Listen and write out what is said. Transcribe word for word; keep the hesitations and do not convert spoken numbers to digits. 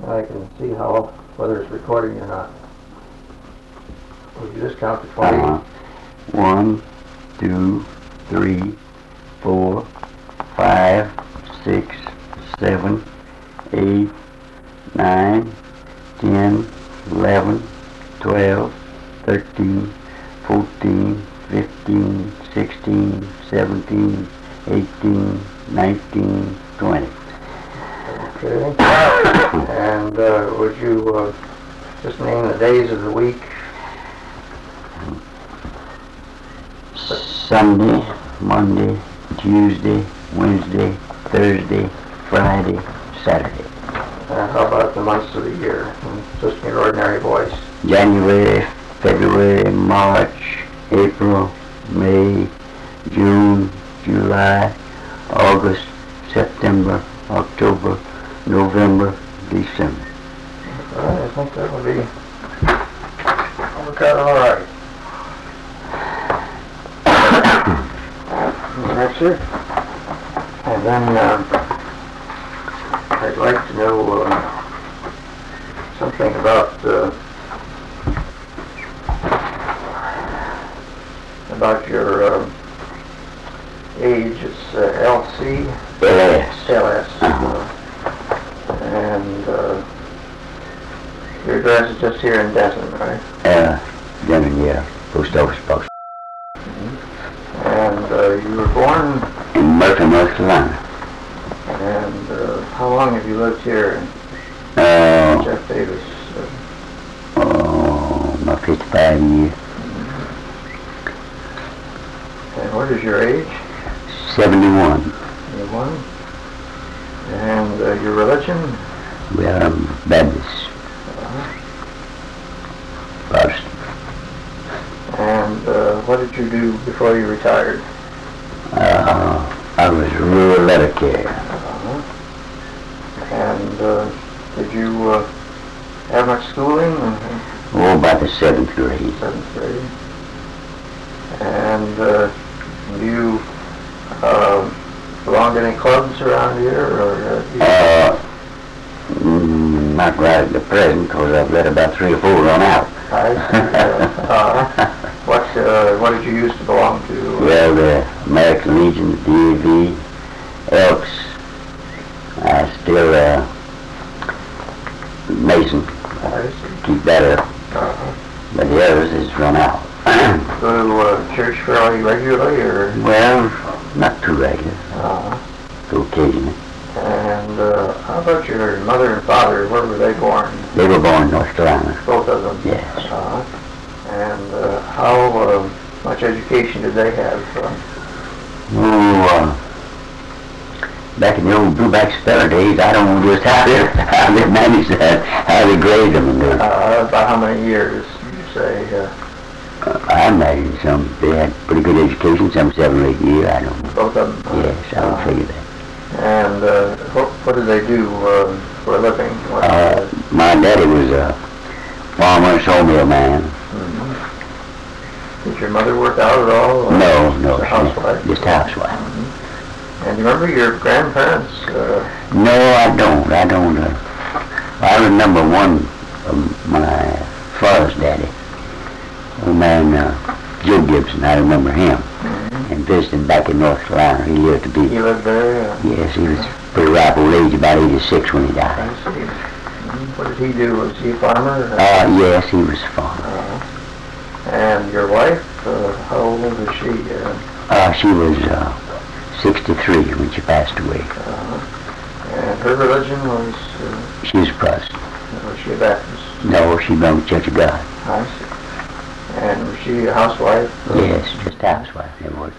I can see how, whether it's recording or not. Would you just count to twenty? Uh, one, two, three, four, five, six, seven, eight, nine, ten, eleven, twelve, thirteen, fourteen, fifteen, sixteen, seventeen, eighteen, nineteen, twenty. Okay. And uh, would you uh, just name the days of the week? Sunday, Monday, Tuesday, Wednesday, Thursday, Friday, Saturday. Uh, how about the months of the year? Just in your ordinary voice. January, February, March, April, May, June, July, August, September, October, November, December. All right, I think that would be work out all right. That's it. And then uh, I'd like to know uh, something about uh, about your uh, age. It's uh, L C? L S. L S. Uh-huh. And uh, your address is just here in Denton, right? Uh, Denton, yeah. Post office box. And uh, you were born In Murphy, North Carolina. And uh, how long have you lived here, Uh, Jeff Davis? Uh, oh, about fifty-five years. and what is your age? seventy-one. One. And uh, your religion? We are um, Baptist. Uh, Protestant. and uh, what did you do before you retired? Uh, I was rural letter carrier. Uh, and uh, did you uh, have much schooling? Oh, about the seventh grade. Seventh grade. And uh, do you uh, belong to any clubs around here, or uh, you Uh, mm, not right at the present, because I've let about three or four run out. I see. Uh, uh, what uh, what did you used to belong to? Well, the American Legion, the D A V, Elks. I still uh, Mason. I see. Keep that up, Uh, but the others is run out. go to uh, church fairly regularly, or? Well, not too regular. Uh, Go occasionally. and uh, how about your mother and father? Where were they born? They were born in North Carolina. Both of them. Yes. Uh, and uh, how uh, much education did they have? Uh, Oh, uh, back in the old Blueback Speller days, I don't know just how they, how they managed that, how they graded them. And they, uh, about how many years would you say? Uh, uh, I imagine some, they had pretty good education, some seven or eight years, I don't know. both of them? Yes, I would Uh, figure that. And uh, what, what did they do uh, for a living? What, Uh, my daddy was a farmer and sawmill man. mhm. Did your mother work out at all? or No, no, just a she- housewife? just a housewife. Mhm. And you remember your grandparents? Uh, No, I don't, I don't. Uh, I remember one of my father's daddy, a man, uh, Joe Gibson, I remember him. mhm. And visiting back in North Carolina, he lived to be. He lived there? Uh, Yes, he was pretty ripe old age, about eighty-six when he died. I see. Mhm. What did he do? Was he a farmer? Uh, yes, he was a farmer. Uh, and your wife, uh, how old is she? Uh, Uh, she was uh, sixty-three when she passed away. uh, and her religion was, uh, She was a Protestant. was she a Baptist? No, she belonged to Church of God. I see. And was she a housewife? Uh, Yes, just a housewife. Never worked.